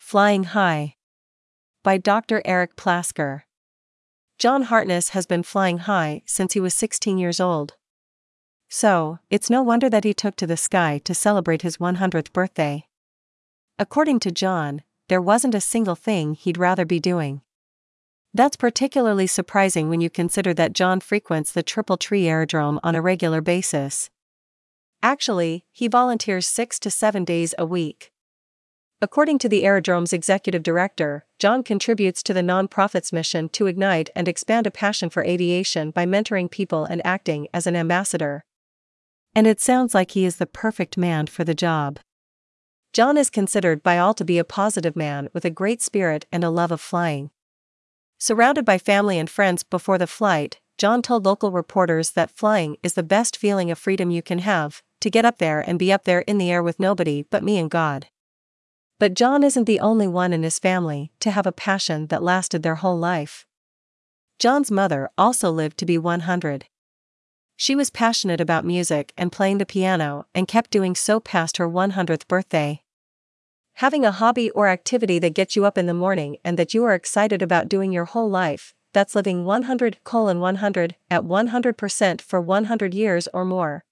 Flying High by Dr. Eric Plasker. John Hartness has been flying high since he was 16 years old. So, it's no wonder that he took to the sky to celebrate his 100th birthday. According to John, there wasn't a single thing he'd rather be doing. That's particularly surprising when you consider that John frequents the Triple Tree Aerodrome on a regular basis. Actually, he volunteers 6 to 7 days a week. According to the aerodrome's executive director, John contributes to the nonprofit's mission to ignite and expand a passion for aviation by mentoring people and acting as an ambassador. And it sounds like he is the perfect man for the job. John is considered by all to be a positive man with a great spirit and a love of flying. Surrounded by family and friends before the flight, John told local reporters that flying is the best feeling of freedom you can have, to get up there and be up there in the air with nobody but me and God. But John isn't the only one in his family to have a passion that lasted their whole life. John's mother also lived to be 100. She was passionate about music and playing the piano and kept doing so past her 100th birthday. Having a hobby or activity that gets you up in the morning and that you are excited about doing your whole life, that's living 100:100 at 100% for 100 years or more.